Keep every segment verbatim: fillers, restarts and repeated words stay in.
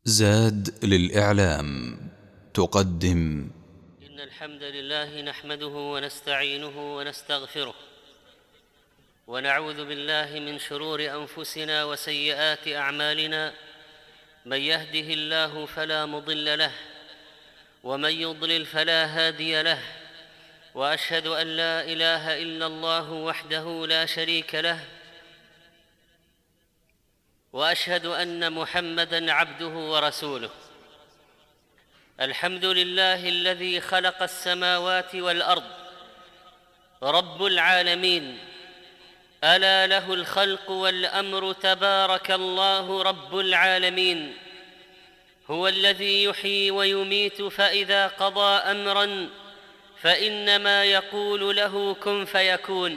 زاد للإعلام تقدم. إن الحمد لله نحمده ونستعينه ونستغفره ونعوذ بالله من شرور أنفسنا وسيئات أعمالنا. من يهده الله فلا مضل له ومن يضلل فلا هادي له، وأشهد أن لا إله إلا الله وحده لا شريك له، وأشهد أن محمدًا عبده ورسوله. الحمد لله الذي خلق السماوات والأرض، رب العالمين، ألا له الخلق والأمر، تبارك الله رب العالمين. هو الذي يحيي ويميت، فإذا قضى أمرًا فإنما يقول له كن فيكون.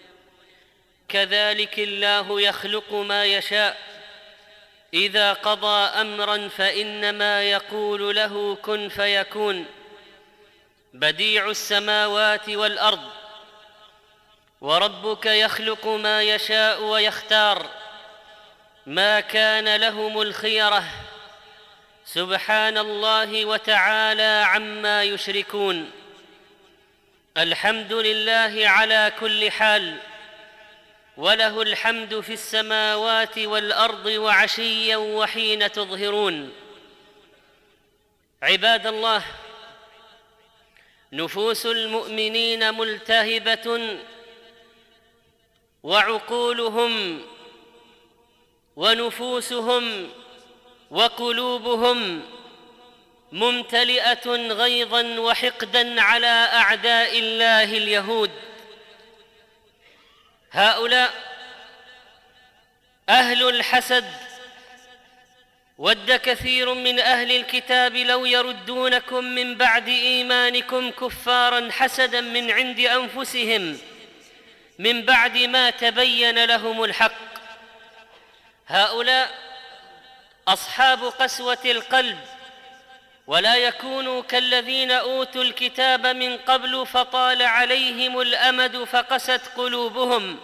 كذلك الله يخلق ما يشاء، إذا قضى أمرًا فإنما يقول له كن فيكون. بديع السماوات والأرض، وربك يخلق ما يشاء ويختار، ما كان لهم الخيرة، سبحان الله وتعالى عما يشركون. الحمد لله على كل حال، وله الحمد في السماوات والأرض وعشيا وحين تظهرون. عباد الله، نفوس المؤمنين ملتهبة، وعقولهم ونفوسهم وقلوبهم ممتلئة غيظا وحقدا على أعداء الله اليهود. هؤلاء أهل الحسد، ود كثير من أهل الكتاب لو يردونكم من بعد إيمانكم كفارا حسدا من عند أنفسهم من بعد ما تبين لهم الحق. هؤلاء أصحاب قسوة القلب، ولا يكونوا كالذين أوتوا الكتاب من قبل فطال عليهم الأمد فقست قلوبهم.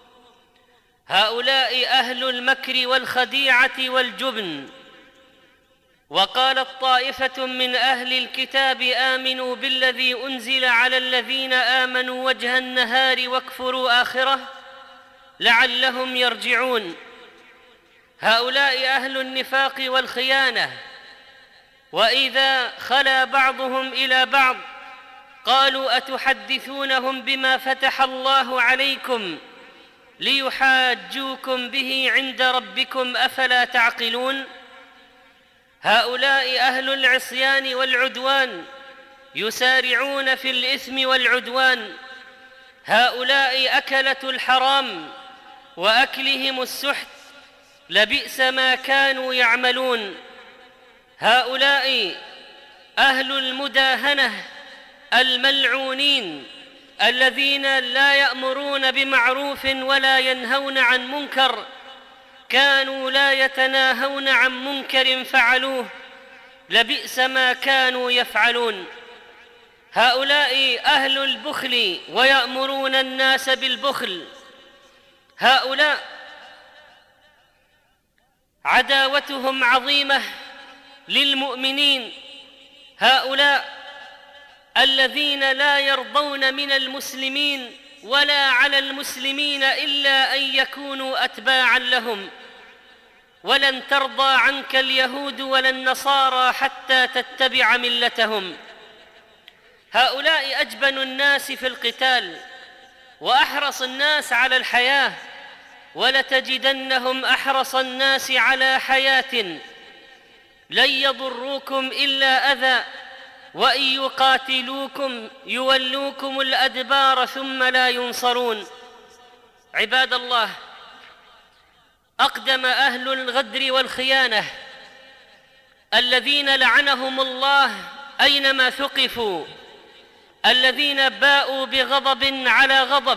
هؤلاء أهل المكر والخديعة والجبن. وقالت طائفة من أهل الكتاب آمنوا بالذي أنزل على الذين آمنوا وجه النهار واكفروا آخره لعلهم يرجعون. هؤلاء أهل النفاق والخيانة، وإذا خلا بعضهم إلى بعض قالوا أتحدثونهم بما فتح الله عليكم ليحاجوكم به عند ربكم أفلا تعقلون. هؤلاء أهل العصيان والعدوان، يسارعون في الإثم والعدوان. هؤلاء أكلة الحرام وأكلهم السحت، لبئس ما كانوا يعملون. هؤلاء أهل المداهنة الملعونين، الذين لا يأمرون بمعروف ولا ينهون عن منكر، كانوا لا يتناهون عن منكر فعلوه، لبئس ما كانوا يفعلون. هؤلاء أهل البخل، ويأمرون الناس بالبخل. هؤلاء عداوتهم عظيمة للمؤمنين. هؤلاء الذين لا يرضون من المسلمين ولا على المسلمين إلا أن يكونوا أتباعا لهم. ولن ترضى عنك اليهود ولا النصارى حتى تتبع ملتهم. هؤلاء أجبن الناس في القتال، وأحرص الناس على الحياة، ولتجدنهم أحرص الناس على حياة. لن يضروكم إلا أذى، وإن يقاتلوكم يولوكم الأدبار ثم لا ينصرون. عباد الله، أقدم أهل الغدر والخيانة الذين لعنهم الله أينما ثقفوا، الذين باءوا بغضب على غضب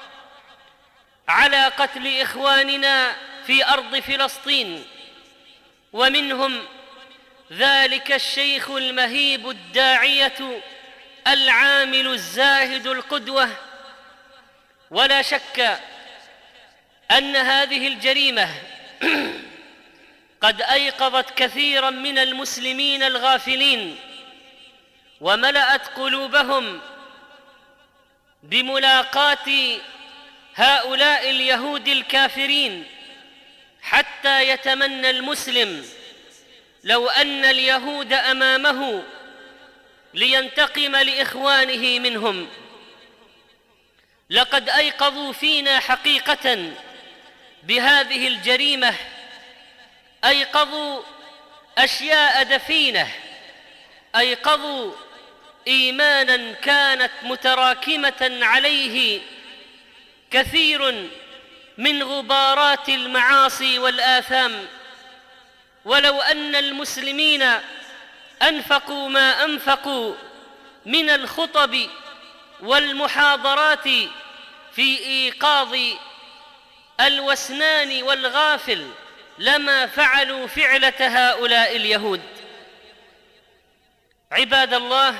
على قتل إخواننا في أرض فلسطين. ومنهم ذلك الشيخ المهيب الداعية العامل الزاهد القدوة. ولا شك أن هذه الجريمة قد أيقظت كثيرا من المسلمين الغافلين وملأت قلوبهم بملاقاة هؤلاء اليهود الكافرين، حتى يتمنى المسلم لو أن اليهود أمامه لينتقم لإخوانه منهم. لقد أيقظوا فينا حقيقة بهذه الجريمة، أيقظوا أشياء دفينة، أيقظوا إيمانا كانت متراكمة عليه كثير من غبارات المعاصي والآثام. ولو أن المسلمين أنفقوا ما أنفقوا من الخطب والمحاضرات في إيقاظ الوسنان والغافل لما فعلوا فعلة هؤلاء اليهود. عباد الله،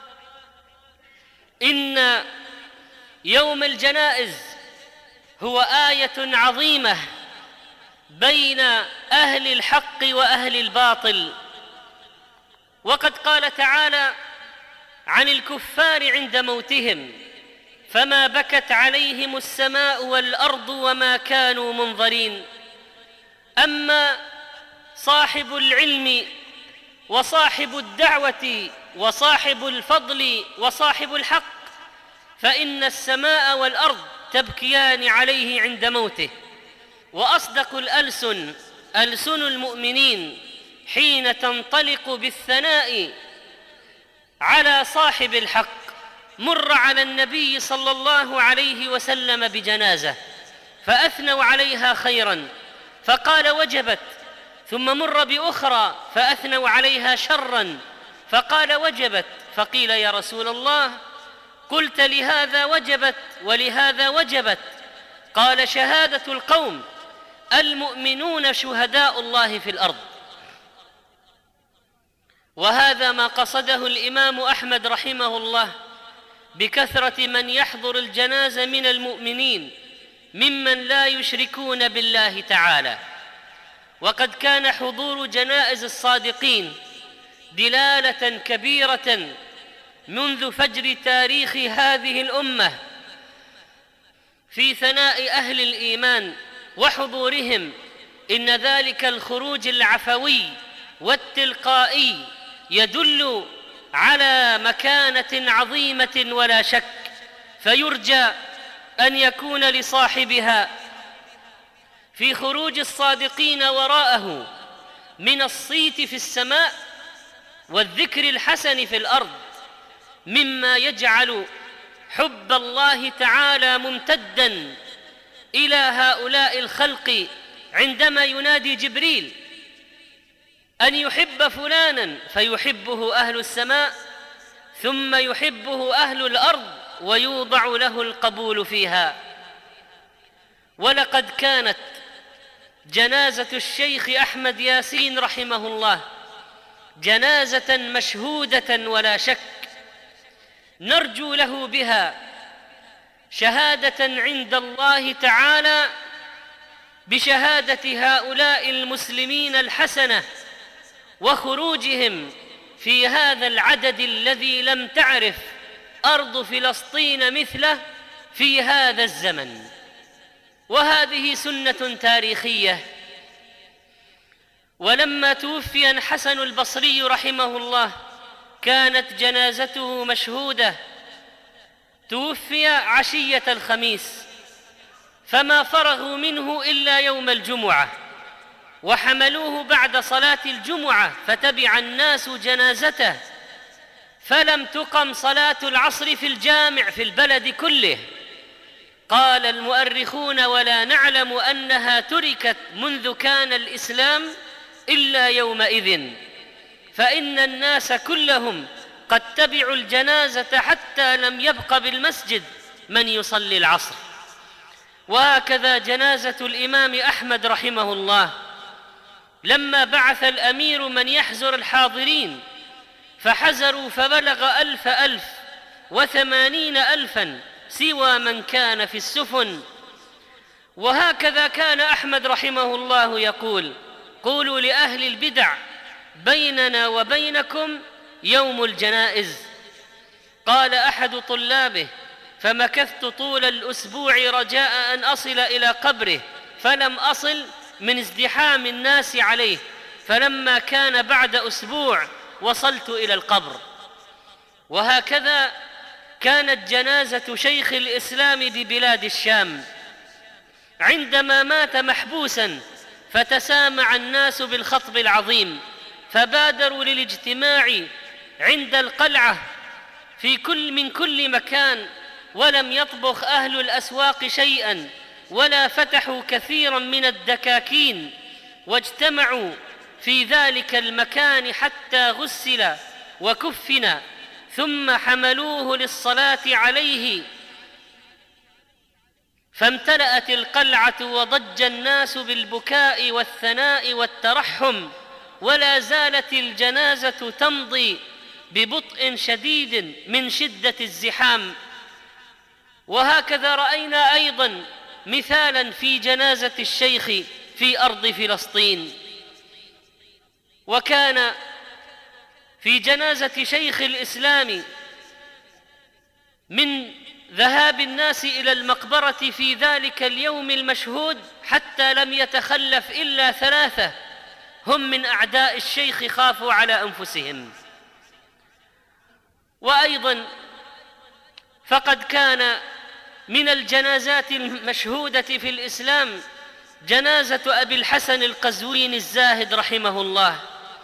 إن يوم الجنائز هو آية عظيمة بين أهل الحق وأهل الباطل. وقد قال تعالى عن الكفار عند موتهم: فما بكت عليهم السماء والأرض وما كانوا منظرين. أما صاحب العلم وصاحب الدعوة وصاحب الفضل وصاحب الحق فإن السماء والأرض تبكيان عليه عند موته. وأصدق الألسن ألسن المؤمنين حين تنطلق بالثناء على صاحب الحق. مر على النبي صلى الله عليه وسلم بجنازة فأثنوا عليها خيرا فقال وجبت، ثم مر بأخرى فأثنوا عليها شرا فقال وجبت، فقيل يا رسول الله قلت لهذا وجبت ولهذا وجبت؟ قال شهادة القوم المؤمنون شهداء الله في الأرض. وهذا ما قصده الإمام أحمد رحمه الله بكثرة من يحضر الجنازة من المؤمنين ممن لا يشركون بالله تعالى. وقد كان حضور جنائز الصادقين دلالة كبيرة منذ فجر تاريخ هذه الأمة في ثناء أهل الإيمان وحضورهم. إن ذلك الخروج العفوي والتلقائي يدل على مكانة عظيمة ولا شك، فيرجى أن يكون لصاحبها في خروج الصادقين وراءه من الصيت في السماء والذكر الحسن في الأرض مما يجعل حب الله تعالى ممتدا إلى هؤلاء الخلق عندما ينادي جبريل أن يحب فلانا فيحبه أهل السماء ثم يحبه أهل الأرض ويوضع له القبول فيها. ولقد كانت جنازة الشيخ أحمد ياسين رحمه الله جنازة مشهودة ولا شك، نرجو له بها شهادة عند الله تعالى بشهادة هؤلاء المسلمين الحسنة وخروجهم في هذا العدد الذي لم تعرف أرض فلسطين مثله في هذا الزمن. وهذه سنة تاريخية. ولما توفي الحسن البصري رحمه الله كانت جنازته مشهودة. توفي عشية الخميس فما فرغوا منه إلا يوم الجمعة، وحملوه بعد صلاة الجمعة فتبع الناس جنازته، فلم تقم صلاة العصر في الجامع في البلد كله. قال المؤرخون ولا نعلم أنها تركت منذ كان الإسلام إلا يومئذ، فإن الناس كلهم قد تبعوا الجنازة حتى لم يبق بالمسجد من يصلي العصر. وهكذا جنازة الإمام أحمد رحمه الله لما بعث الأمير من يحزر الحاضرين فحزروا فبلغ ألف ألف وثمانين ألفا سوى من كان في السفن. وهكذا كان أحمد رحمه الله يقول قولوا لأهل البدع بيننا وبينكم يوم الجنائز. قال أحد طلابه: فمكثت طول الأسبوع رجاء أن أصل إلى قبره فلم أصل من ازدحام الناس عليه، فلما كان بعد أسبوع وصلت إلى القبر. وهكذا كانت جنازة شيخ الإسلام ببلاد الشام عندما مات محبوسا، فتسامع الناس بالخطب العظيم، فبادروا للاجتماع عند القلعة في كل من كل مكان، ولم يطبخ أهل الأسواق شيئا ولا فتحوا كثيرا من الدكاكين، واجتمعوا في ذلك المكان حتى غسل وكفن، ثم حملوه للصلاة عليه، فامتلأت القلعة وضج الناس بالبكاء والثناء والترحم، ولا زالت الجنازة تمضي ببطء شديد من شدة الزحام. وهكذا رأينا أيضا مثالا في جنازة الشيخ في أرض فلسطين. وكان في جنازة شيخ الإسلام من ذهاب الناس إلى المقبرة في ذلك اليوم المشهود حتى لم يتخلف إلا ثلاثة هم من أعداء الشيخ خافوا على أنفسهم. وأيضا فقد كان من الجنازات المشهودة في الإسلام جنازة أبي الحسن القزويني الزاهد رحمه الله،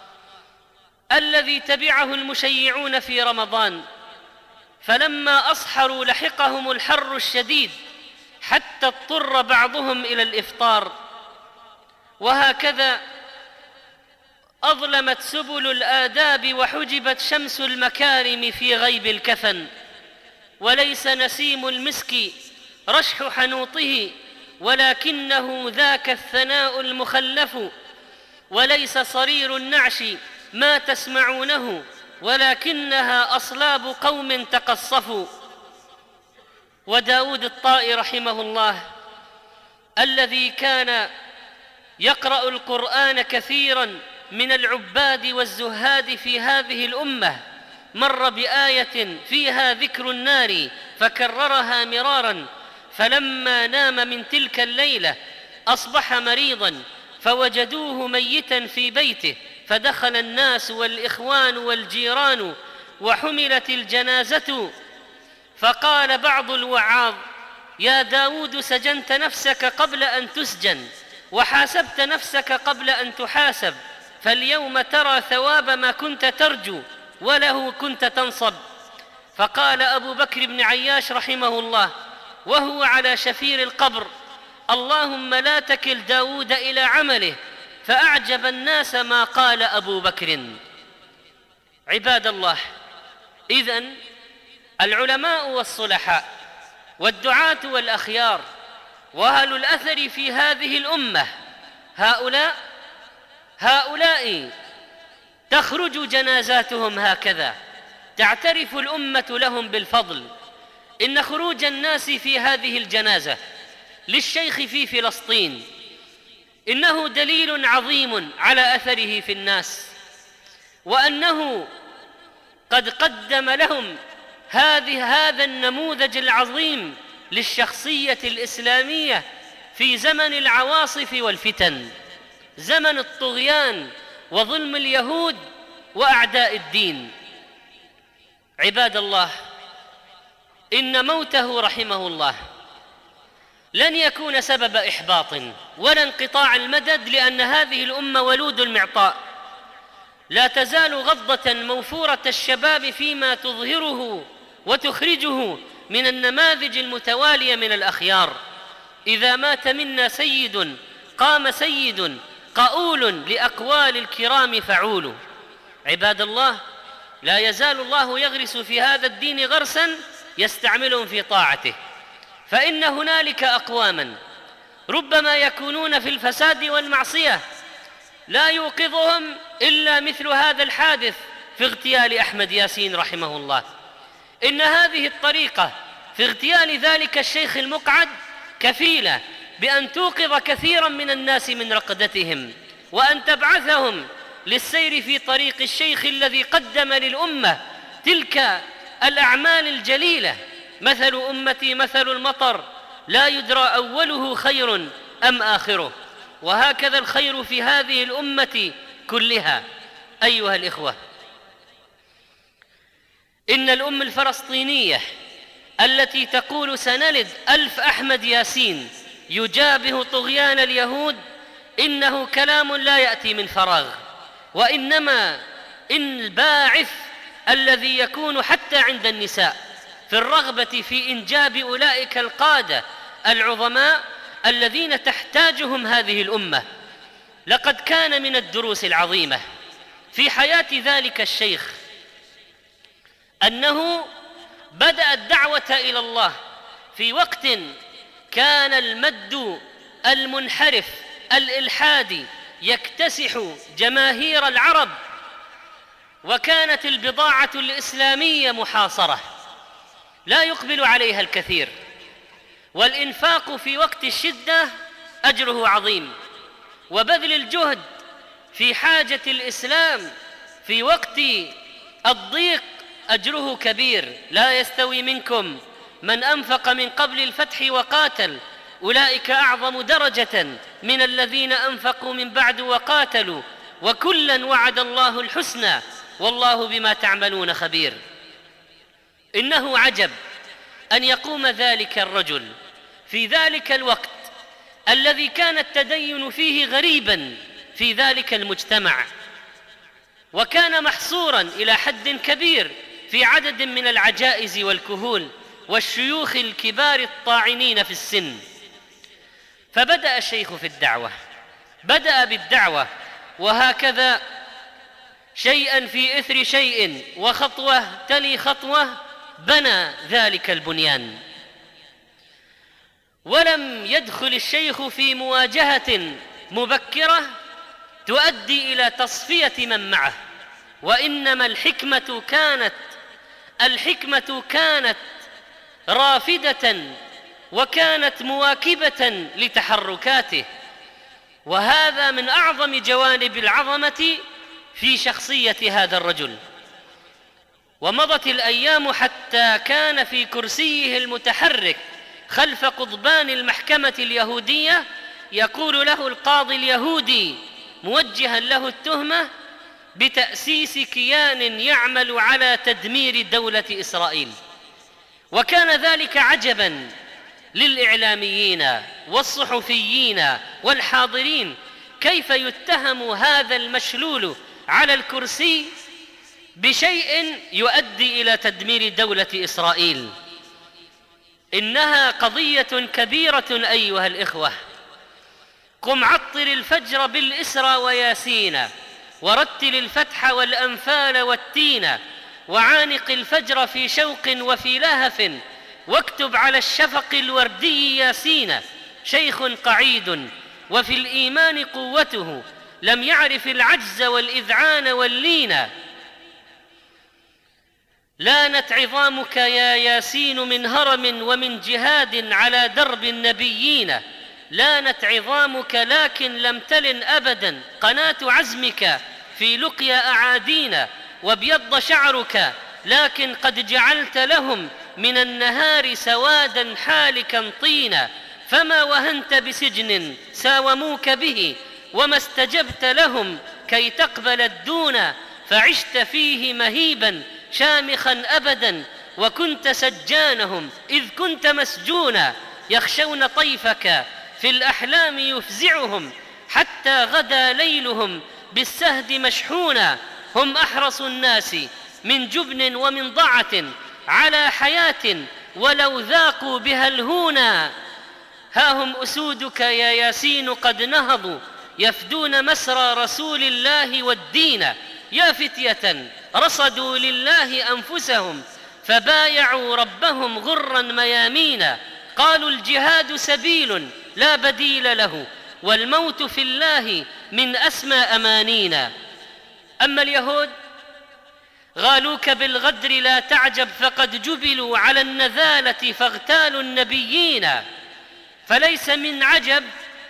الذي تبعه المشيعون في رمضان، فلما أصحروا لحقهم الحر الشديد حتى اضطر بعضهم إلى الإفطار. وهكذا أظلمت سبل الآداب وحجبت شمس المكارم في غيب الكفن، وليس نسيم المسك رشح حنوطه ولكنه ذاك الثناء المخلف، وليس صرير النعش ما تسمعونه ولكنها أصلاب قوم تقصفوا. وداود الطائي رحمه الله الذي كان يقرأ القرآن كثيرا من العباد والزهاد في هذه الأمة مر بآية فيها ذكر النار فكررها مرارا، فلما نام من تلك الليلة أصبح مريضا فوجدوه ميتا في بيته، فدخل الناس والإخوان والجيران وحملت الجنازة، فقال بعض الوعاظ: يا داود سجنت نفسك قبل أن تسجن وحاسبت نفسك قبل أن تحاسب، فاليوم ترى ثواب ما كنت ترجو وله كنت تنصب. فقال أبو بكر بن عياش رحمه الله وهو على شفير القبر: اللهم لا تكل داود إلى عمله، فأعجب الناس ما قال أبو بكر. عباد الله، إذن العلماء والصلحاء والدعاة والأخيار وأهل الأثر في هذه الأمة هؤلاء هؤلاء تخرج جنازاتهم هكذا، تعترف الأمة لهم بالفضل. إن خروج الناس في هذه الجنازة للشيخ في فلسطين إنه دليل عظيم على أثره في الناس، وأنه قد قدم لهم هذه هذا النموذج العظيم للشخصية الإسلامية في زمن العواصف والفتن، زمن الطغيان وظلم اليهود وأعداء الدين. عباد الله، إن موته رحمه الله لن يكون سبب إحباط ولا انقطاع المدد، لأن هذه الأمة ولود المعطاء، لا تزال غضة موفورة الشباب فيما تظهره وتخرجه من النماذج المتوالية من الأخيار. إذا مات منا سيد قام سيد قؤول لأقوال الكرام فعول. عباد الله، لا يزال الله يغرس في هذا الدين غرسا يستعملهم في طاعته، فإن هنالك أقواما ربما يكونون في الفساد والمعصية لا يوقظهم إلا مثل هذا الحادث في اغتيال أحمد ياسين رحمه الله. إن هذه الطريقة في اغتيال ذلك الشيخ المقعد كفيلة بأن توقظ كثيرا من الناس من رقدتهم، وأن تبعثهم للسير في طريق الشيخ الذي قدم للأمة تلك الأعمال الجليلة. مثل أمتي مثل المطر لا يدرى أوله خير أم آخره، وهكذا الخير في هذه الأمة كلها. أيها الإخوة، إن الأم الفلسطينية التي تقول سنلد ألف أحمد ياسين يجابه طغيان اليهود إنه كلام لا يأتي من فراغ، وإنما إن الباعث الذي يكون حتى عند النساء في الرغبة في إنجاب أولئك القادة العظماء الذين تحتاجهم هذه الأمة. لقد كان من الدروس العظيمة في حياة ذلك الشيخ أنه بدأ الدعوة إلى الله في وقت كان المد المنحرف الإلحادي يكتسح جماهير العرب، وكانت البضاعة الإسلامية محاصرة لا يقبل عليها الكثير، والإنفاق في وقت الشدة أجره عظيم، وبذل الجهد في حاجة الإسلام في وقت الضيق أجره كبير. لا يستوي منكم من أنفق من قبل الفتح وقاتل أولئك أعظم درجة من الذين أنفقوا من بعد وقاتلوا وكلا وعد الله الحسنى والله بما تعملون خبير. إنه عجب أن يقوم ذلك الرجل في ذلك الوقت الذي كان التدين فيه غريبا في ذلك المجتمع، وكان محصورا إلى حد كبير في عدد من العجائز والكهول والشيوخ الكبار الطاعنين في السن. فبدأ الشيخ في الدعوة، بدأ بالدعوة، وهكذا شيئا في إثر شيء وخطوة تلي خطوة بنى ذلك البنيان. ولم يدخل الشيخ في مواجهة مبكرة تؤدي إلى تصفية من معه، وإنما الحكمة كانت الحكمة كانت رافدة وكانت مواكبة لتحركاته، وهذا من أعظم جوانب العظمة في شخصية هذا الرجل. ومضت الأيام حتى كان في كرسيه المتحرك خلف قضبان المحكمة اليهودية يقول له القاضي اليهودي موجها له التهمة بتأسيس كيان يعمل على تدمير دولة إسرائيل. وكان ذلك عجبا للإعلاميين والصحفيين والحاضرين، كيف يتهم هذا المشلول على الكرسي بشيء يؤدي إلى تدمير دولة إسرائيل. إنها قضية كبيرة أيها الإخوة. قم عطر الفجر بالإسرى وياسين، ورتل الفتح والأنفال والتين، وعانق الفجر في شوق وفي لهف، واكتب على الشفق الوردي ياسين. شيخ قعيد وفي الإيمان قوته، لم يعرف العجز والإذعان واللين. لانت عظامك يا ياسين من هرم ومن جهاد على درب النبيين. لانت عظامك لكن لم تلن أبدا قناة عزمك في لقيا أعادينا. وابيض شعرك لكن قد جعلت لهم من النهار سوادا حالكا طينا. فما وهنت بسجن ساوموك به، وما استجبت لهم كي تقبل الدون. فعشت فيه مهيبا شامخا أبدا، وكنت سجانهم إذ كنت مسجونا. يخشون طيفك في الأحلام يفزعهم، حتى غدا ليلهم بالسهد مشحونا. هم أحرص الناس من جبن ومن ضعة على حياة، ولو ذاقوا بها الهونا. ها هم أسودك يا ياسين قد نهضوا، يفدون مسرى رسول الله والدين. يا فتية رصدوا لله أنفسهم، فبايعوا ربهم غرا ميامينا. قالوا الجهاد سبيل لا بديل له، والموت في الله من أسمى أمانينا. أما اليهود غالوك بالغدر لا تعجب، فقد جبلوا على النذالة فاغتالوا النبيين. فليس من عجب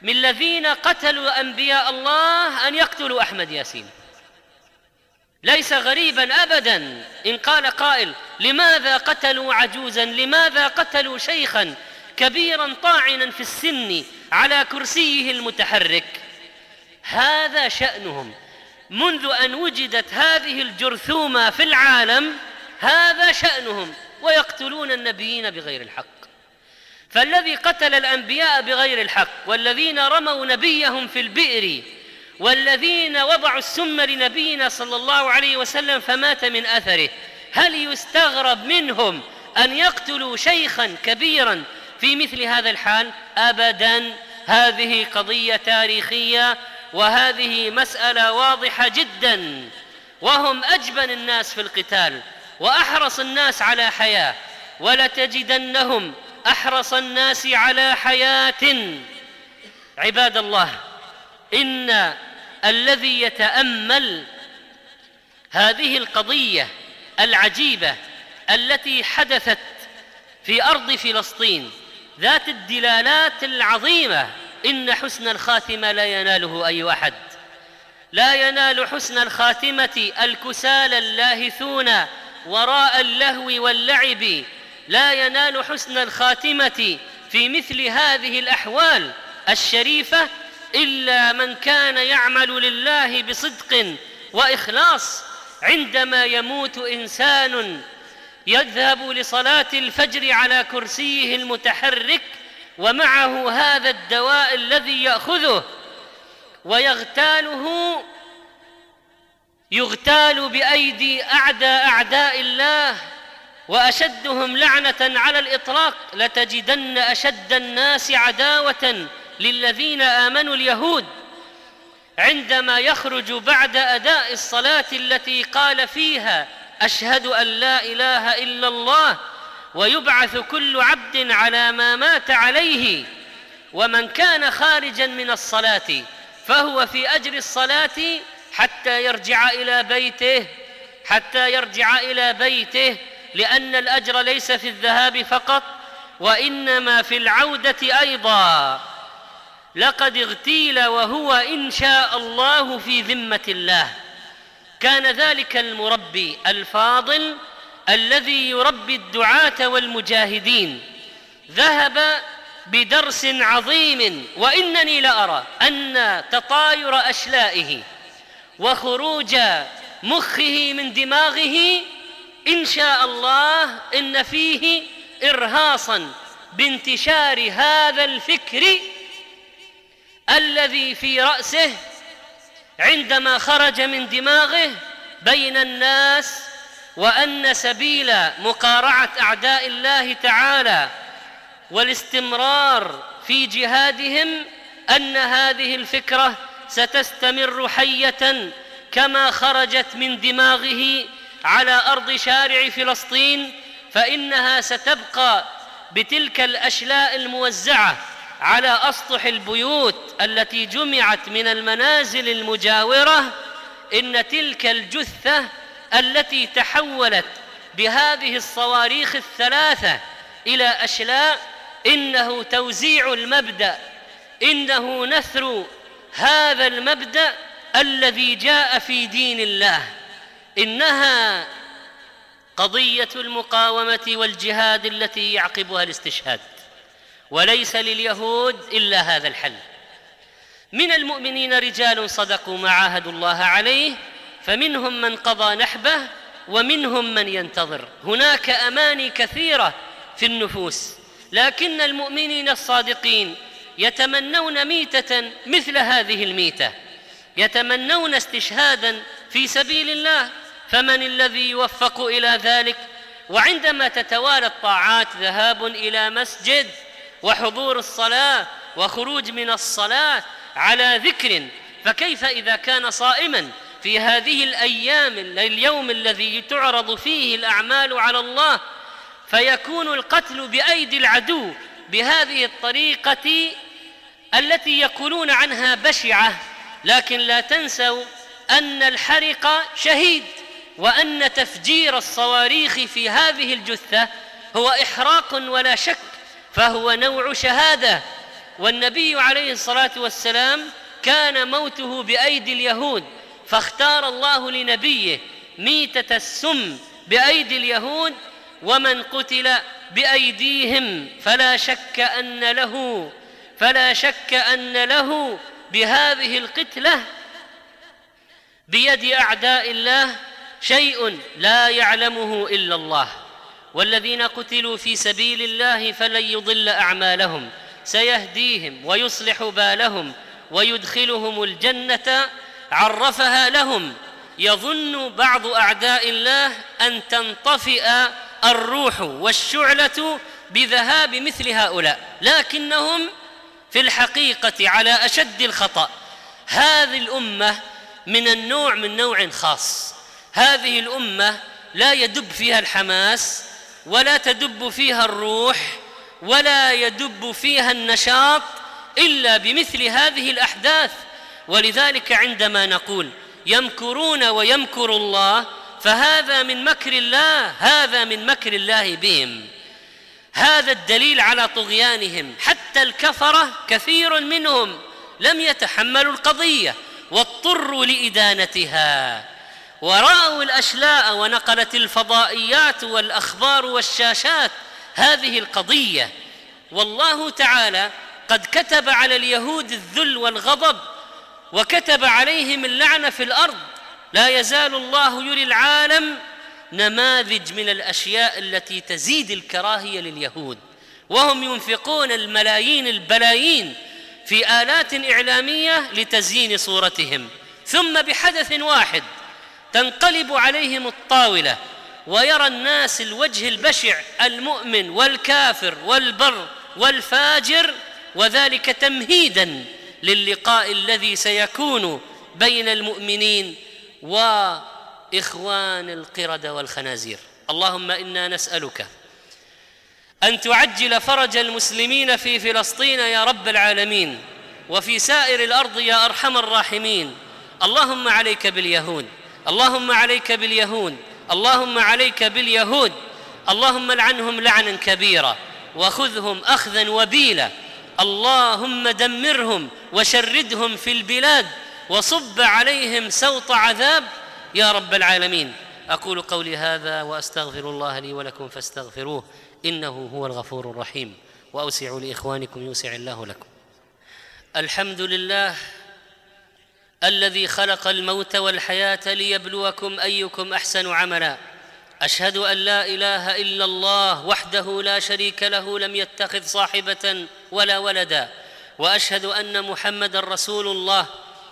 من الذين قتلوا أنبياء الله أن يقتلوا أحمد ياسين. ليس غريبا أبدا إن قال قائل: لماذا قتلوا عجوزا؟ لماذا قتلوا شيخا كبيرا طاعنا في السن على كرسيه المتحرك؟ هذا شأنهم منذ أن وجدت هذه الجرثومة في العالم، هذا شأنهم، ويقتلون النبيين بغير الحق. فالذي قتل الأنبياء بغير الحق، والذين رموا نبيهم في البئر، والذين وضعوا السم لنبينا صلى الله عليه وسلم فمات من أثره، هل يستغرب منهم أن يقتلوا شيخا كبيرا في مثل هذا الحال؟ أبدا. هذه قضية تاريخية، وهذه مسألة واضحة جدا. وهم أجبن الناس في القتال وأحرص الناس على حياة، ولتجدنهم أحرص الناس على حياة. عباد الله، إن الذي يتأمل هذه القضية العجيبة التي حدثت في أرض فلسطين ذات الدلالات العظيمة، إن حسن الخاتمة لا يناله أي أحد. لا ينال حسن الخاتمة الكسالى اللاهثون وراء اللهو واللعب. لا ينال حسن الخاتمة في مثل هذه الأحوال الشريفة إلا من كان يعمل لله بصدق وإخلاص. عندما يموت إنسان يذهب لصلاة الفجر على كرسيه المتحرك ومعه هذا الدواء الذي يأخذه ويغتاله، يغتال بأيدي أعداء أعداء الله، وأشدهم لعنة على الإطلاق لتجدن أشد الناس عداوة للذين آمنوا اليهود، عندما يخرج بعد أداء الصلاة التي قال فيها أشهد أن لا إله إلا الله، ويبعث كل عبد على ما مات عليه. ومن كان خارجا من الصلاة فهو في أجر الصلاة حتى يرجع إلى بيته، حتى يرجع إلى بيته، لأن الأجر ليس في الذهاب فقط وإنما في العودة أيضا. لقد اغتيل وهو إن شاء الله في ذمة الله. كان ذلك المربي الفاضل الذي يربي الدعاة والمجاهدين ذهب بدرس عظيم، وإنني لأرى أن تطاير أشلائه وخروج مخه من دماغه إن شاء الله إن فيه إرهاصا بانتشار هذا الفكر الذي في رأسه عندما خرج من دماغه بين الناس، وأن سبيل مقارعة أعداء الله تعالى والاستمرار في جهادهم أن هذه الفكرة ستستمر حية كما خرجت من دماغه على أرض شارع فلسطين، فإنها ستبقى بتلك الأشلاء الموزعة على أسطح البيوت التي جمعت من المنازل المجاورة. إن تلك الجثة التي تحولت بهذه الصواريخ الثلاثة إلى أشلاء إنه توزيع المبدأ، إنه نثر هذا المبدأ الذي جاء في دين الله. إنها قضية المقاومة والجهاد التي يعقبها الاستشهاد، وليس لليهود إلا هذا الحل. من المؤمنين رجال صدقوا ما عاهدوا الله عليه، فمنهم من قضى نحبه ومنهم من ينتظر. هناك أماني كثيرة في النفوس، لكن المؤمنين الصادقين يتمنون ميتة مثل هذه الميتة، يتمنون استشهادا في سبيل الله. فمن الذي يوفق إلى ذلك؟ وعندما تتوالى الطاعات، ذهاب إلى مسجد وحضور الصلاة وخروج من الصلاة على ذكر، فكيف إذا كان صائما في هذه الأيام، اليوم الذي تعرض فيه الأعمال على الله، فيكون القتل بأيدي العدو بهذه الطريقة التي يقولون عنها بشعة. لكن لا تنسوا أن الحرق شهيد، وأن تفجير الصواريخ في هذه الجثة هو إحراق ولا شك، فهو نوع شهادة. والنبي عليه الصلاة والسلام كان موته بأيدي اليهود، فاختار الله لنبيه ميتة السم بأيدي اليهود، ومن قتل بأيديهم فلا شك أن له فلا شك أن له بهذه القتلة بيد أعداء الله شيء لا يعلمه إلا الله. والذين قتلوا في سبيل الله فلن يضل أعمالهم، سيهديهم ويصلح بالهم ويدخلهم الجنة عرفها لهم. يظن بعض أعداء الله أن تنطفئ الروح والشعلة بذهاب مثل هؤلاء، لكنهم في الحقيقة على أشد الخطأ. هذه الأمة من النوع من نوع خاص، هذه الأمة لا يدب فيها الحماس ولا تدب فيها الروح ولا يدب فيها النشاط إلا بمثل هذه الأحداث. ولذلك عندما نقول يمكرون ويمكر الله، فهذا من مكر الله، هذا من مكر الله بهم. هذا الدليل على طغيانهم. حتى الكفرة كثير منهم لم يتحملوا القضية واضطروا لإدانتها، ورأوا الأشلاء ونقلت الفضائيات والأخبار والشاشات هذه القضية. والله تعالى قد كتب على اليهود الذل والغضب وكتب عليهم اللعنة في الأرض. لا يزال الله يري العالم نماذج من الأشياء التي تزيد الكراهية لليهود، وهم ينفقون الملايين البلايين في آلات إعلامية لتزيين صورتهم، ثم بحدث واحد تنقلب عليهم الطاولة ويرى الناس الوجه البشع المؤمن والكافر والبر والفاجر، وذلك تمهيداً للقاء الذي سيكون بين المؤمنين وإخوان القردة والخنازير. اللهم إنا نسألك أن تعجل فرج المسلمين في فلسطين يا رب العالمين، وفي سائر الأرض يا أرحم الراحمين. اللهم عليك باليهود، اللهم عليك باليهود، اللهم عليك باليهود، اللهم لعنهم لعنا كبيرا وخذهم أخذا وبيلا. اللهم دمرهم وشردهم في البلاد وصب عليهم سوط عذاب يا رب العالمين. أقول قولي هذا وأستغفر الله لي ولكم فاستغفروه إنه هو الغفور الرحيم، وأوسعوا لإخوانكم يوسع الله لكم. الحمد لله الذي خلق الموت والحياة ليبلوكم أيكم أحسن عملا. أشهد أن لا إله إلا الله وحده لا شريك له لم يتخذ صاحبة ولا ولدا، وأشهد أن محمدًا رسول الله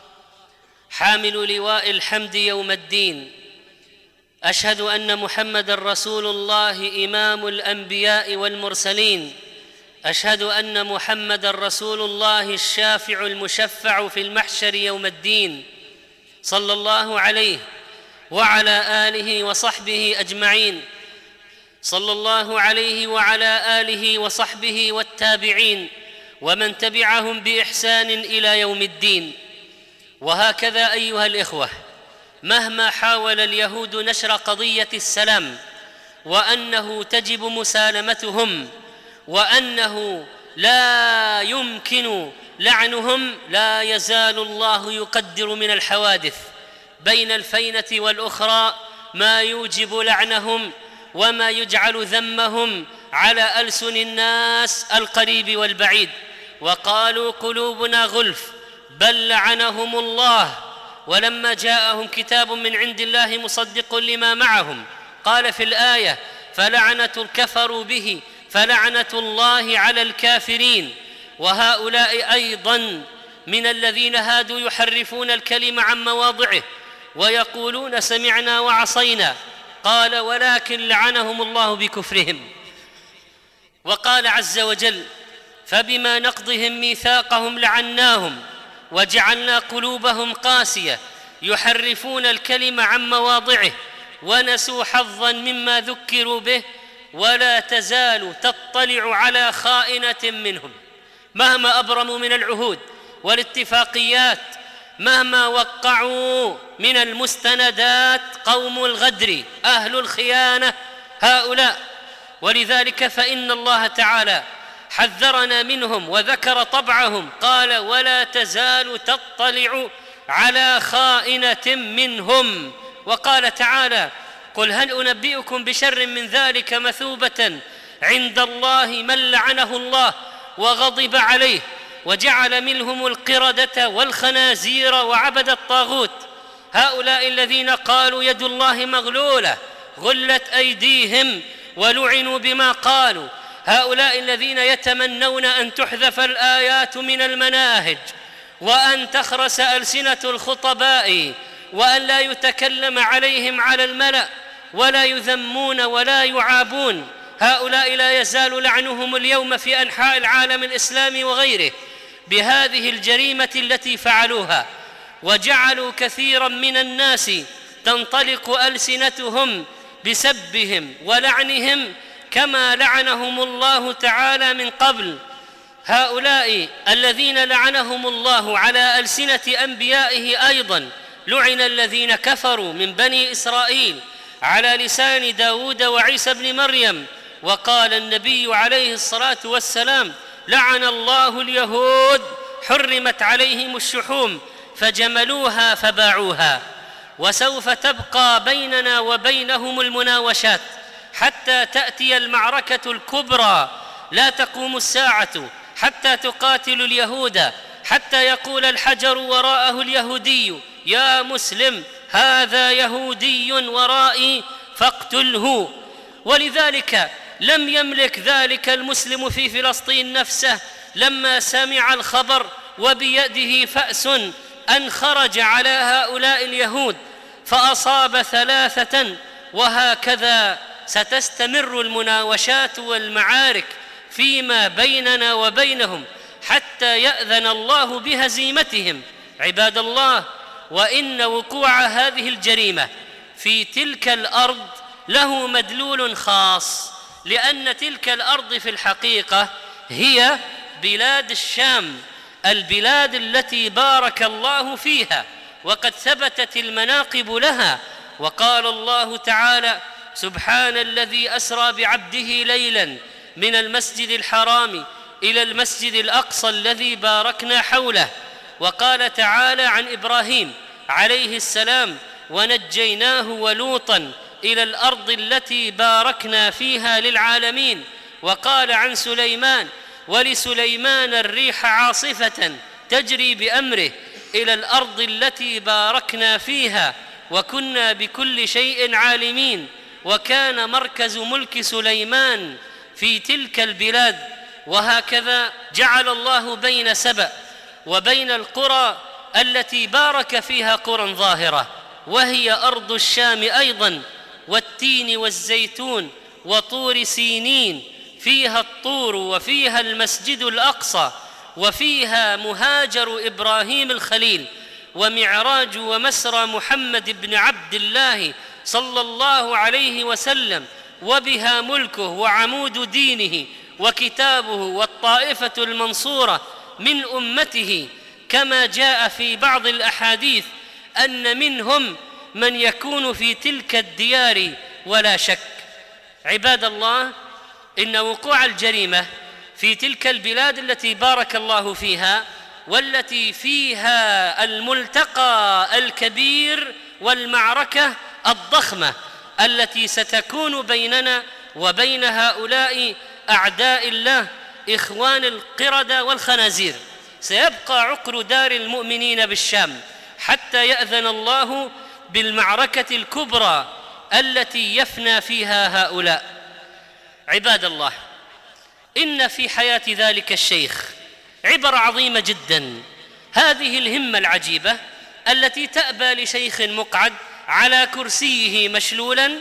حامل لواء الحمد يوم الدين. أشهد أن محمدًا رسول الله إمام الأنبياء والمرسلين. أشهد أن محمدًا رسول الله الشافع المشفع في المحشر يوم الدين، صلى الله عليه وعلى آله وصحبه أجمعين، صلى الله عليه وعلى آله وصحبه والتابعين ومن تبعهم بإحسان إلى يوم الدين. وهكذا أيها الإخوة، مهما حاول اليهود نشر قضية السلام وأنه تجب مسالمتهم وأنه لا يمكن لعنهم، لا يزال الله يقدر من الحوادث بين الفينة والأخرى ما يوجب لعنهم وما يجعل ذمهم على ألسن الناس القريب والبعيد. وقالوا قلوبنا غلف، بل لعنهم الله. ولما جاءهم كتاب من عند الله مصدق لما معهم قال في الآية فلعنة كفروا به فلعنة الله على الكافرين. وهؤلاء أيضا من الذين هادوا يحرفون الكلم عن مواضعه ويقولون سمعنا وعصينا، قال ولكن لعنهم الله بكفرهم. وقال عز وجل فبما نقضهم ميثاقهم لعناهم وجعلنا قلوبهم قاسية يحرفون الكلم عن مواضعه ونسوا حظا مما ذكروا به ولا تزال تطلع على خائنة منهم. مهما أبرموا من العهود والاتفاقيات، مهما وقعوا من المستندات، قوم الغدر أهل الخيانة هؤلاء. ولذلك فإن الله تعالى حذرنا منهم وذكر طبعهم، قال: ولا تزال تطلع على خائنة منهم. وقال تعالى: قل هل أنبئكم بشر من ذلك مثوبة عند الله من لعنه الله وغضب عليه وجعل منهم القردة والخنازير وعبد الطاغوت، هؤلاء الذين قالوا يد الله مغلولة غلت أيديهم ولعنوا بما قالوا، هؤلاء الذين يتمنون أن تحذف الآيات من المناهج وأن تخرس ألسنة الخطباء وأن لا يتكلم عليهم على الملأ ولا يذمون ولا يعابون، هؤلاء لا يزال لعنهم اليوم في أنحاء العالم الإسلامي وغيره بهذه الجريمة التي فعلوها، وجعلوا كثيرا من الناس تنطلق ألسنتهم بسبهم ولعنهم كما لعنهم الله تعالى من قبل. هؤلاء الذين لعنهم الله على ألسنة أنبيائه أيضا لعن الذين كفروا من بني إسرائيل على لسان داود وعيسى بن مريم. وقال النبي عليه الصلاة والسلام: لعن الله اليهود حرمت عليهم الشحوم فجملوها فباعوها. وسوف تبقى بيننا وبينهم المناوشات حتى تأتي المعركة الكبرى، لا تقوم الساعة حتى تقاتل اليهود، حتى يقول الحجر وراءه اليهودي: يا مسلم هذا يهودي ورائي فاقتله. ولذلك لم يملك ذلك المسلم في فلسطين نفسه لما سمع الخبر وبيده فأس أن خرج على هؤلاء اليهود فأصاب ثلاثة، وهكذا ستستمر المناوشات والمعارك فيما بيننا وبينهم حتى يأذن الله بهزيمتهم. عباد الله، وإن وقوع هذه الجريمة في تلك الأرض له مدلول خاص، لأن تلك الأرض في الحقيقة هي بلاد الشام، البلاد التي بارك الله فيها وقد ثبتت المناقب لها. وقال الله تعالى: سبحان الذي أسرى بعبده ليلا من المسجد الحرام إلى المسجد الأقصى الذي باركنا حوله. وقال تعالى عن إبراهيم عليه السلام: ونجيناه ولوطا إلى الأرض التي باركنا فيها للعالمين. وقال عن سليمان: ولسليمان الريح عاصفة تجري بأمره إلى الأرض التي باركنا فيها وكنا بكل شيء عالمين. وكان مركز ملك سليمان في تلك البلاد. وهكذا جعل الله بين سبأ وبين القرى التي بارك فيها قرى ظاهرة، وهي أرض الشام أيضا، والتين والزيتون وطور سينين، فيها الطور وفيها المسجد الأقصى وفيها مهاجر إبراهيم الخليل ومعراج ومسرى محمد بن عبد الله صلى الله عليه وسلم، وبها ملكه وعمود دينه وكتابه والطائفة المنصورة من أمته، كما جاء في بعض الأحاديث أن منهم من يكون في تلك الديار ولا شك. عباد الله، إن وقوع الجريمة في تلك البلاد التي بارك الله فيها والتي فيها الملتقى الكبير والمعركة الضخمة التي ستكون بيننا وبين هؤلاء أعداء الله إخوان القردة والخنازير، سيبقى عقر دار المؤمنين بالشام حتى يأذن الله بالمعركة الكبرى التي يفنى فيها هؤلاء. عباد الله، إن في حياة ذلك الشيخ عبر عظيمة جدا. هذه الهمة العجيبة التي تأبى لشيخ مقعد على كرسيه مشلولا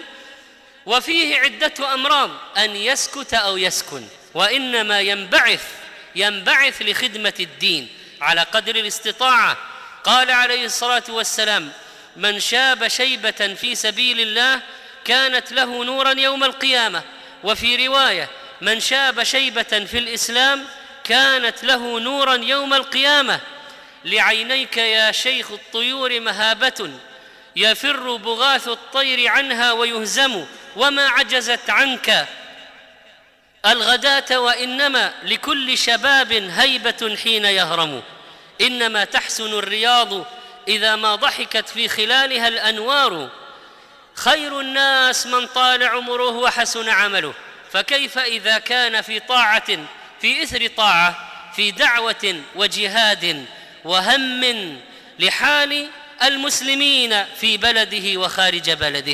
وفيه عدة أمراض أن يسكت أو يسكن، وإنما ينبعث ينبعث لخدمة الدين على قدر الاستطاعة. قال عليه الصلاة والسلام: من شاب شيبة في سبيل الله كانت له نورا يوم القيامة. وفي رواية: من شاب شيبة في الإسلام كانت له نورا يوم القيامة. لعينيك يا شيخ الطيور مهابة يفر بغاث الطير عنها ويهزم، وما عجزت عنك الغداة وإنما لكل شباب هيبة حين يهرم، إنما تحسن الرياض إذا ما ضحكت في خلالها الأنوار، خير الناس من طال عمره وحسن عمله، فكيف إذا كان في طاعة في إثر طاعة، في دعوة وجهاد وهم لحال المسلمين في بلده وخارج بلده.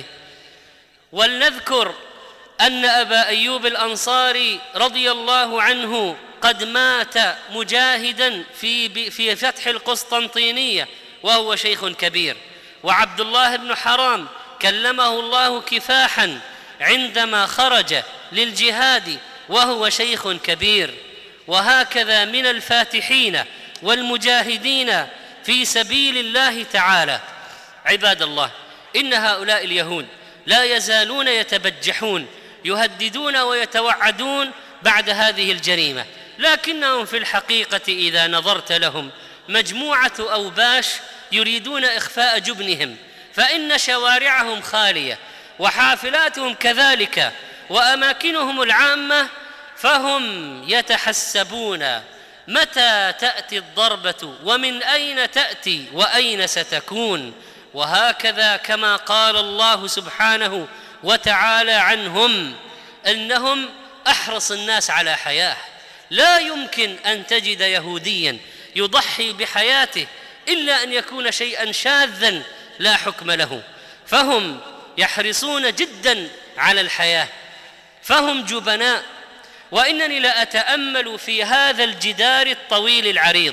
ولنذكر أن أبا أيوب الأنصاري رضي الله عنه قد مات مجاهدا في في فتح القسطنطينية وهو شيخ كبير، وعبد الله بن حرام كلمه الله كفاحا عندما خرج للجهاد وهو شيخ كبير. وهكذا من الفاتحين والمجاهدين في سبيل الله تعالى. عباد الله، إن هؤلاء اليهود لا يزالون يتبجحون، يهددون ويتوعدون بعد هذه الجريمة، لكنهم في الحقيقة إذا نظرت لهم مجموعة أوباش يريدون إخفاء جبنهم، فإن شوارعهم خالية وحافلاتهم كذلك وأماكنهم العامة، فهم يتحسبون متى تأتي الضربة ومن أين تأتي وأين ستكون. وهكذا كما قال الله سبحانه وتعالى عنهم أنهم أحرص الناس على حياة، لا يمكن أن تجد يهوديا يضحي بحياته إلا أن يكون شيئا شاذا لا حكم له، فهم يحرصون جدا على الحياة، فهم جبناء. وإنني لأتأمل في هذا الجدار الطويل العريض،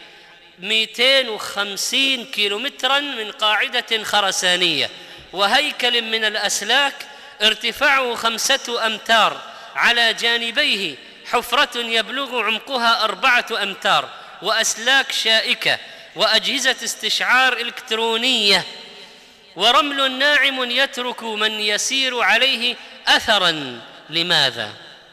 مئتين وخمسين كيلومترا من قاعدة خرسانية وهيكل من الأسلاك ارتفاعه خمسة أمتار، على جانبيه حفرة يبلغ عمقها أربعة أمتار، وأسلاك شائكة وأجهزة استشعار إلكترونية، ورمل ناعم يترك من يسير عليه أثرا. لماذا؟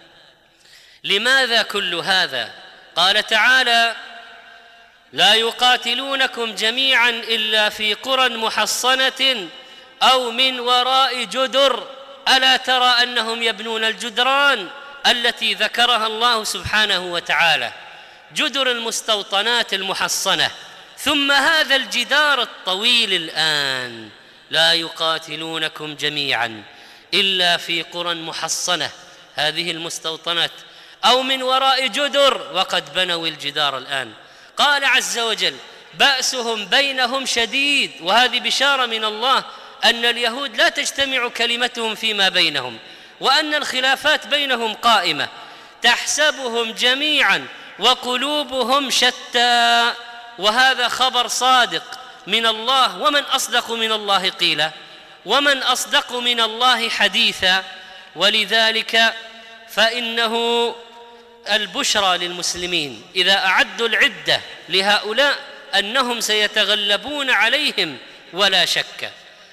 لماذا كل هذا؟ قال تعالى: لا يقاتلونكم جميعا إلا في قرى محصنة أو من وراء جدر. ألا ترى أنهم يبنون الجدران التي ذكرها الله سبحانه وتعالى، جدر المستوطنات المحصنة، ثم هذا الجدار الطويل الآن. لا يقاتلونكم جميعا إلا في قرى محصنة، هذه المستوطنات، أو من وراء جدر، وقد بنوا الجدار الآن. قال عز وجل: بأسهم بينهم شديد، وهذه بشارة من الله أن اليهود لا تجتمع كلمتهم فيما بينهم، وأن الخلافات بينهم قائمة. تحسبهم جميعا وقلوبهم شتى، وهذا خبر صادق من الله، ومن أصدق من الله قيلا، ومن أصدق من الله حديثا. ولذلك فإنه البشرى للمسلمين إذا أعدوا العدة لهؤلاء أنهم سيتغلبون عليهم ولا شك.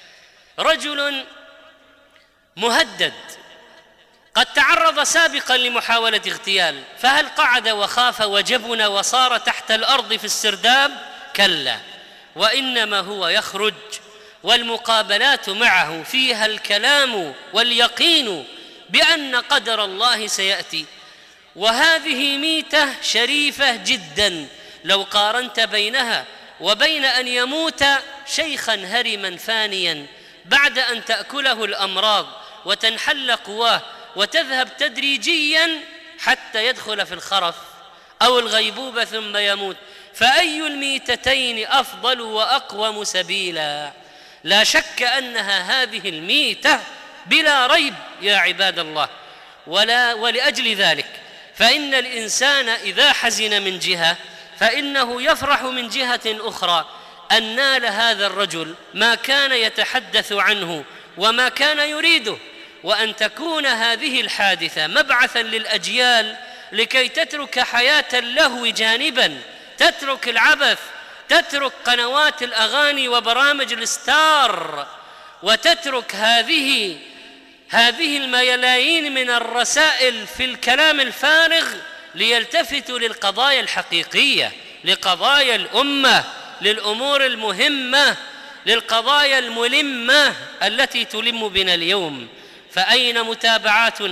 رجل مهدد قد تعرض سابقا لمحاولة اغتيال، فهل قعد وخاف وجبن وصار تحت الأرض في السرداب؟ كلا، وإنما هو يخرج، والمقابلات معه فيها الكلام واليقين بأن قدر الله سيأتي. وهذه ميتة شريفة جدا لو قارنت بينها وبين أن يموت شيخا هرما فانيا بعد أن تأكله الأمراض وتنحل قواه وتذهب تدريجيا حتى يدخل في الخرف أو الغيبوبة ثم يموت. فأي الميتتين أفضل وأقوم سبيلا؟ لا شك أنها هذه الميتة بلا ريب يا عباد الله. ولا ولأجل ذلك فإن الإنسان إذا حزن من جهة فإنه يفرح من جهة أخرى أن نال هذا الرجل ما كان يتحدث عنه وما كان يريده، وأن تكون هذه الحادثة مبعثا للأجيال لكي تترك حياة اللهو جانبا، تترك العبث، تترك قنوات الأغاني وبرامج الستار، وتترك هذه هذه الملايين من الرسائل في الكلام الفارغ، ليلتفتوا للقضايا الحقيقية، لقضايا الأمة، للأمور المهمة، للقضايا الملمة التي تلم بنا اليوم. فأين متابعاتنا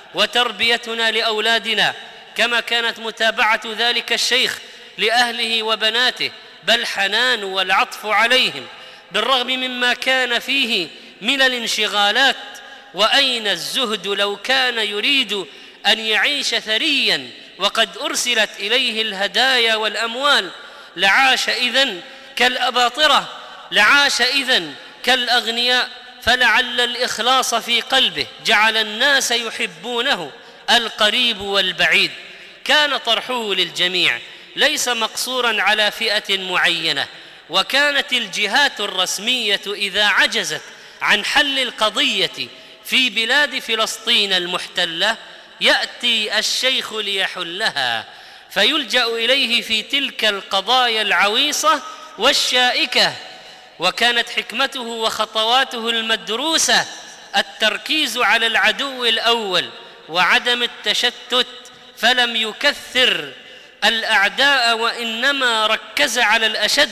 وتربيتنا لأولادنا، كما كانت متابعة ذلك الشيخ لأهله وبناته، بل حنان والعطف عليهم بالرغم مما كان فيه من الانشغالات. وأين الزهد لو كان يريد أن يعيش ثرياً وقد أرسلت إليه الهدايا والأموال؟ لعاش إذن كالأباطرة، لعاش إذن كالأغنياء. فلعل الإخلاص في قلبه جعل الناس يحبونه القريب والبعيد. كان طرحه للجميع ليس مقصوراً على فئة معينة. وكانت الجهات الرسمية إذا عجزت عن حل القضية في بلاد فلسطين المحتلة يأتي الشيخ ليحلها، فيلجأ إليه في تلك القضايا العويصة والشائكة. وكانت حكمته وخطواته المدروسة التركيز على العدو الأول وعدم التشتت، فلم يكثر الأعداء وإنما ركز على الأشد،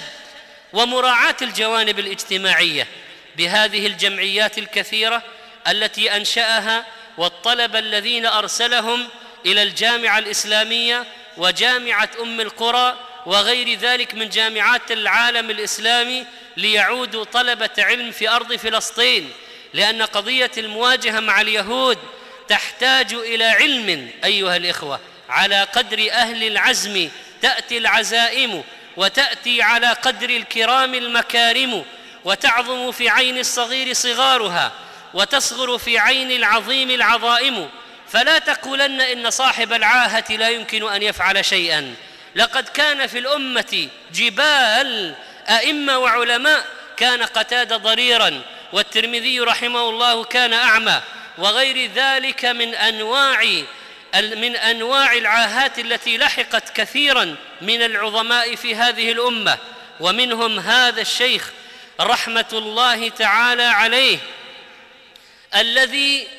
ومراعاة الجوانب الاجتماعية بهذه الجمعيات الكثيرة التي أنشأها والطلبة الذين أرسلهم إلى الجامعة الإسلامية وجامعة أم القرى وغير ذلك من جامعات العالم الإسلامي ليعودوا طلبة علم في أرض فلسطين، لأن قضية المواجهة مع اليهود تحتاج إلى علم أيها الإخوة. على قدر أهل العزم تأتي العزائم، وتأتي على قدر الكرام المكارم، وتعظم في عين الصغير صغارها وتصغر في عين العظيم العظائم. فلا تقولن إن صاحب العاهة لا يمكن أن يفعل شيئا. لقد كان في الأمة جبال أئمة وعلماء. كان قتادة ضريرا، والترمذي رحمه الله كان أعمى، وغير ذلك من أنواع من أنواع العاهات التي لحقت كثيرا من العظماء في هذه الأمة، ومنهم هذا الشيخ رحمة الله تعالى عليه الذي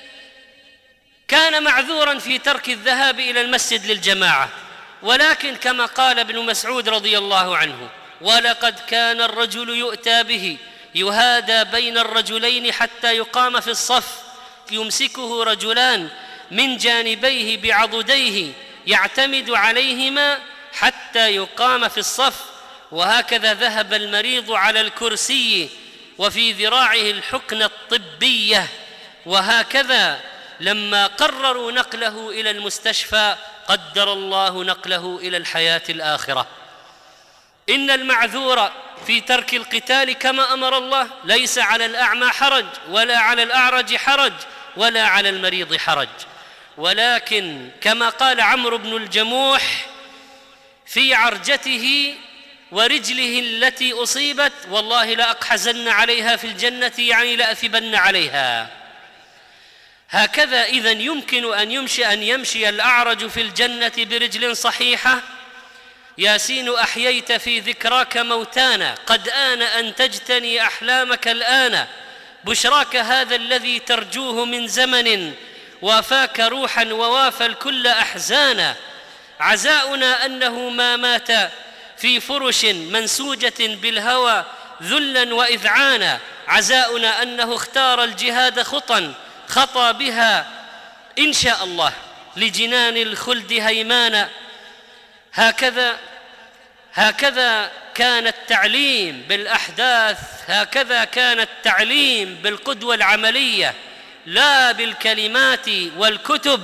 كان معذورا في ترك الذهاب إلى المسجد للجماعة، ولكن كما قال ابن مسعود رضي الله عنه: ولقد كان الرجل يؤتى به يهادى بين الرجلين حتى يقام في الصف، يمسكه رجلان من جانبيه بعضديه يعتمد عليهما حتى يقام في الصف. وهكذا ذهب المريض على الكرسي وفي ذراعه الحقنة الطبية. وهكذا لما قرروا نقله إلى المستشفى قدر الله نقله إلى الحياة الآخرة. إن المعذور في ترك القتال كما أمر الله ليس على الأعمى حرج، ولا على الأعرج حرج، ولا على المريض حرج، ولكن كما قال عمرو بن الجموح في عرجته ورجله التي أصيبت: والله لأقحزن عليها في الجنة، يعني لأثبن عليها. هكذا إذن يمكن أن يمشي أن يمشي الأعرج في الجنة برجل صحيحة. ياسين أحييت في ذكراك موتانا، قد آن أن تجتني أحلامك الآن، بشراك هذا الذي ترجوه من زمن، وافاك روحا ووافى الكل أحزانا. عزاؤنا أنه ما مات في فرش منسوجة بالهوى ذلا وإذعانا، عزاؤنا أنه اختار الجهاد خطا خطى بها إن شاء الله لجنان الخلد هيمانا. هكذا هكذا كان التعليم بالأحداث، هكذا كان التعليم بالقدوة العملية لا بالكلمات والكتب.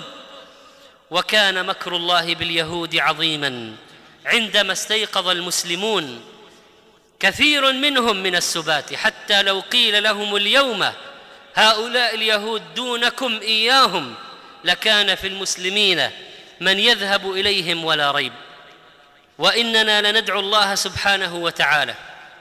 وكان مكر الله باليهود عظيما عندما استيقظ المسلمون كثير منهم من السبات، حتى لو قيل لهم اليوم هؤلاء اليهود دونكم إياهم لكان في المسلمين من يذهب إليهم ولا ريب. وإننا لندعو الله سبحانه وتعالى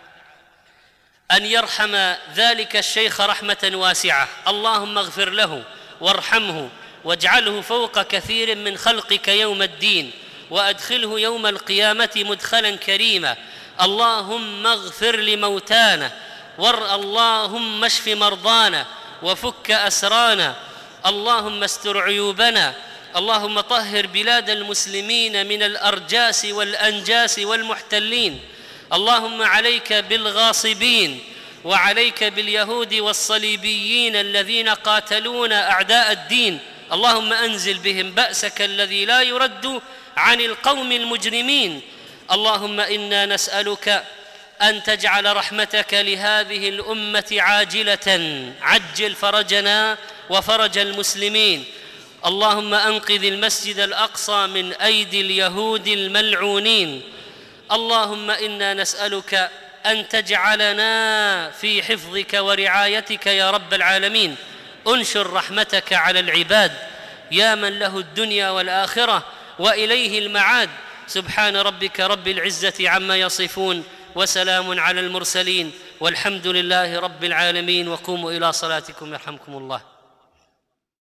أن يرحم ذلك الشيخ رحمة واسعة. اللهم اغفر له وارحمه واجعله فوق كثير من خلقك يوم الدين، وأدخله يوم القيامة مدخلا كريما. اللهم اغفر لموتانا، ور اللهم اشف مرضانا وفك أسرانا، اللهم استر عيوبنا، اللهم طهر بلاد المسلمين من الأرجاس والأنجاس والمحتلين. اللهم عليك بالغاصبين، وعليك باليهود والصليبيين الذين قاتلون أعداء الدين. اللهم أنزل بهم بأسك الذي لا يرد عن القوم المجرمين. اللهم إنا نسألك أن تجعل رحمتك لهذه الأمة عاجلة، عجل فرجنا وفرج المسلمين. اللهم أنقذ المسجد الأقصى من أيدي اليهود الملعونين. اللهم إنا نسألك أن تجعلنا في حفظك ورعايتك يا رب العالمين. انشر رحمتك على العباد يا من له الدنيا والآخرة وإليه المعاد. سبحان ربك رب العزة عما يصفون، وسلام على المرسلين، والحمد لله رب العالمين. وقوموا إلى صلاتكم يرحمكم الله.